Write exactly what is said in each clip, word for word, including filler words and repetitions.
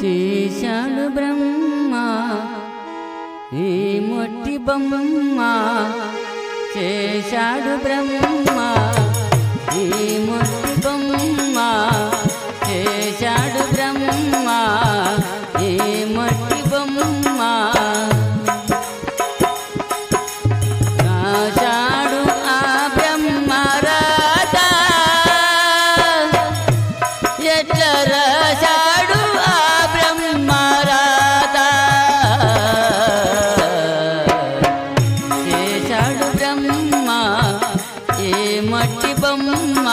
చేశాడు బ్రహ్మ ఈ మొట్టి బొమ్మ, చేశాడు బ్రహ్మ ఈ మొట్టి బొమ్మ, చేశాడు బ్రహ్మ ఈ మొట్టి బొమ్మ. రాశాడు ఆ బ్రహ్మ రాత, ఎట్లా రాశాడు ఆ బ్రహ్మ రాత, చేశాడు బ్రహ్మ ఈ మట్టి బొమ్మ.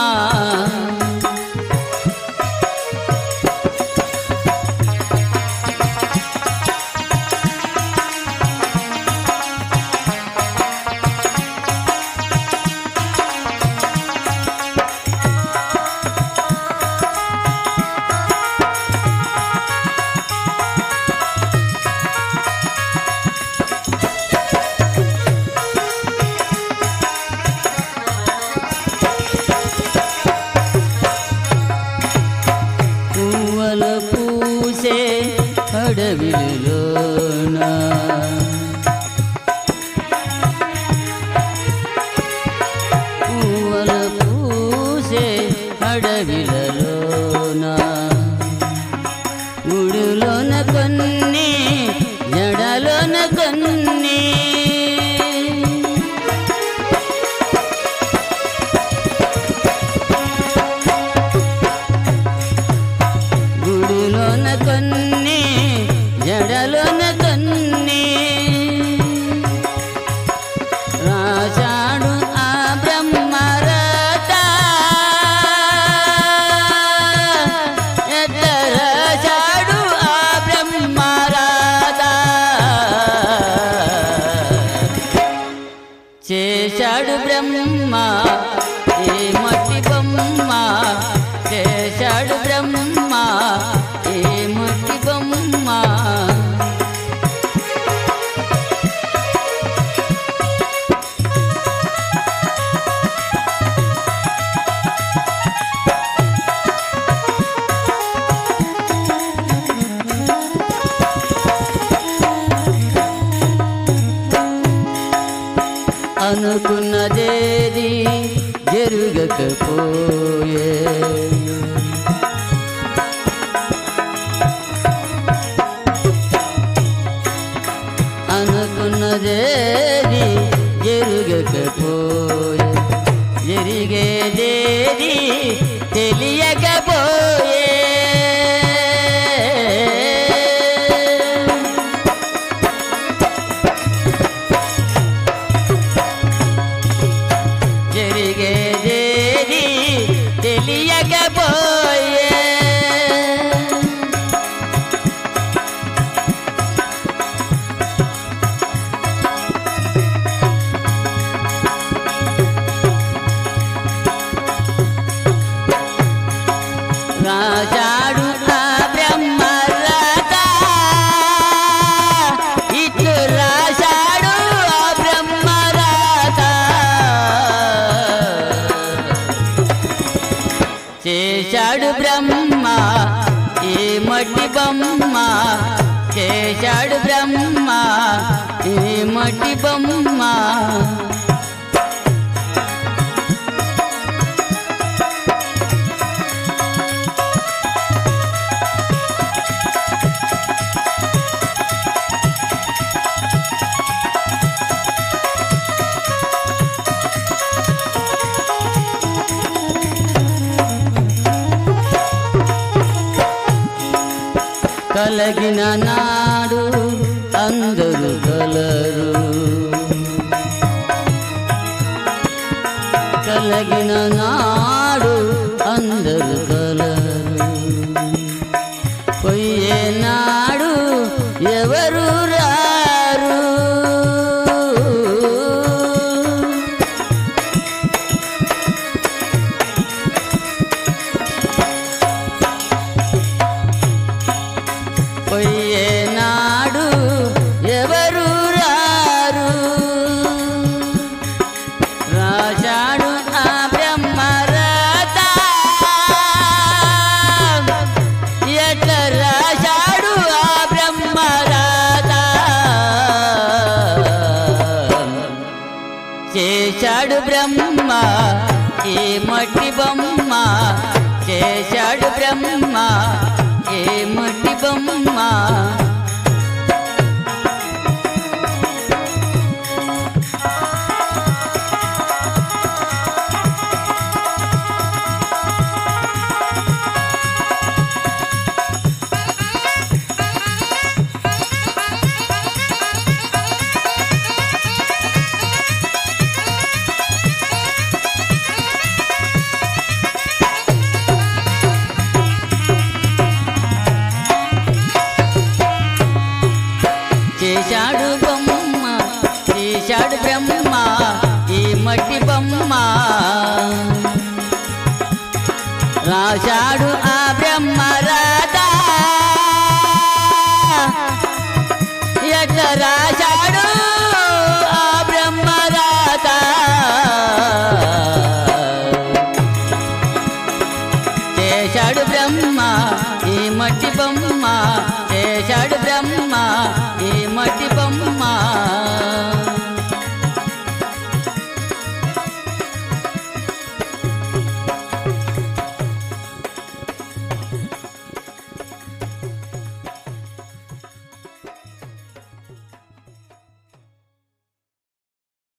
పువ్వుల పూసే అడవిలోన, పువ్వుల పూసే అడవిలోన, గుడిలోన కొన్ని జడలోన కొన్ని, గుడిలోన కొన్ని జడలోన కొన్ని, రాశాడు ఆ బ్రహ్మ రాత, ఎట్లా రాశాడు ఆ బ్రహ్మ రాత, చేశాడు బ్రహ్మ ఈ మట్టి బొమ్మ, చేశాడు బ్రహ్మ ఈ మట్టి బొమ్మ. అనుకున్నదేది జరుగకపోయే, అనుకున్నదేది జరుగకపోయే, జరిగేదేది తెలియకపోయే, జరిగేదేది తెలియకపోయే, రాశాడు ఆ బ్రహ్మ రాత, ఇట్లు రాశాడు ఆ బ్రహ్మ రాత, చేశాడు బ్రహ్మ ఈ మట్టి బొమ్మ, చేశాడు బ్రహ్మ ఈ మట్టి బొమ్మ. కలిగిన నాడు అందరూ కలరు, కలిగిన నాడు అందరూ కలరు, పోయే నాడు ఎవరు రారు, పోయే చేశాడు బ్రహ్మ ఈ మట్టి బొమ్మ, చేశాడు బ్రహ్మ ఈ మట్టి బొమ్మ. చేశాడు బొమ్మ చేశాడు బ్రహ్మ ఈ మట్టి బొమ్మ, రాశాడు ఆ బ్రహ్మ రాధా, ఎట్లా రాశాడు ఆ బ్రహ్మ రాధా. చేశాడు బ్రహ్మ ఈ మట్టి